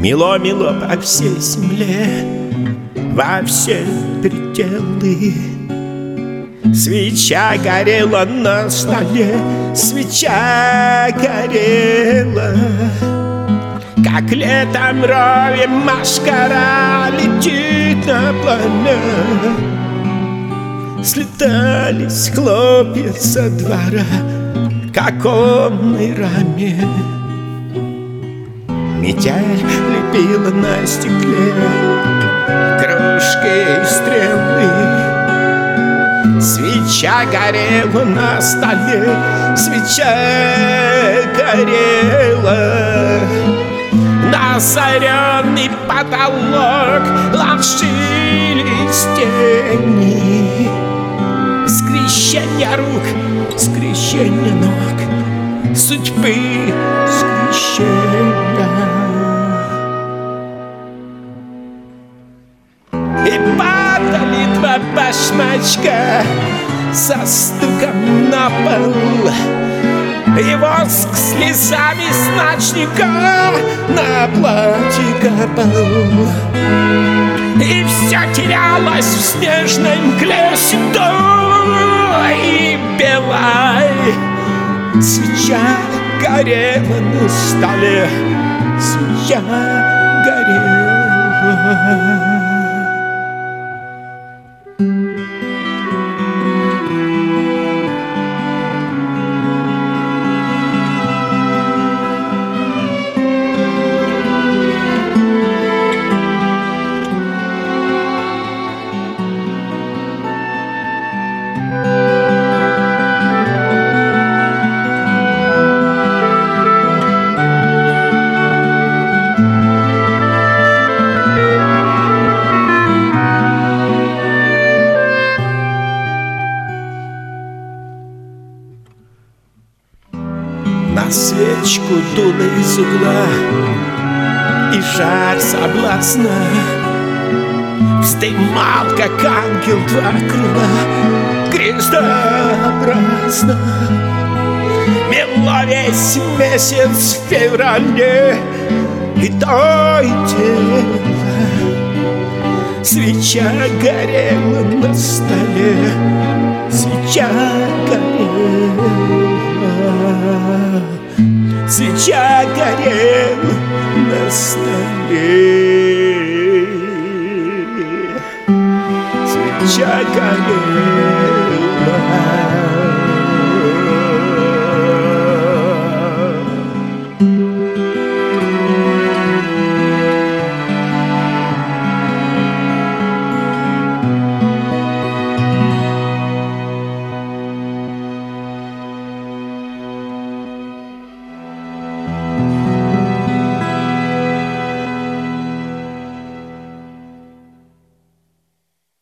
Мело-мело по всей земле, во все пределы. Свеча горела на столе, свеча горела. Как летом рове машкара летит на пламя. Слетались хлопья со двора к оконной раме. Метель лепила на стекле кружки и стрелы. Свеча горела на столе, свеча горела. На озаренный потолок ложились тени. Скрещение рук, скрещение ног, судьбы скрещения. И падали два башмачка со стуком на пол. И воск слезами с ночника на платье капал. И все терялось в снежной мгле седой и белой. Свеча горела на столе, свеча горела. На свечку дуло из угла, и жар соблазна вздымал, как ангел, два крыла крестообразно. Мело весь месяц в феврале, и то и дело. Свеча горела на столе, свеча горела. Свеча горела на столе, свеча горела.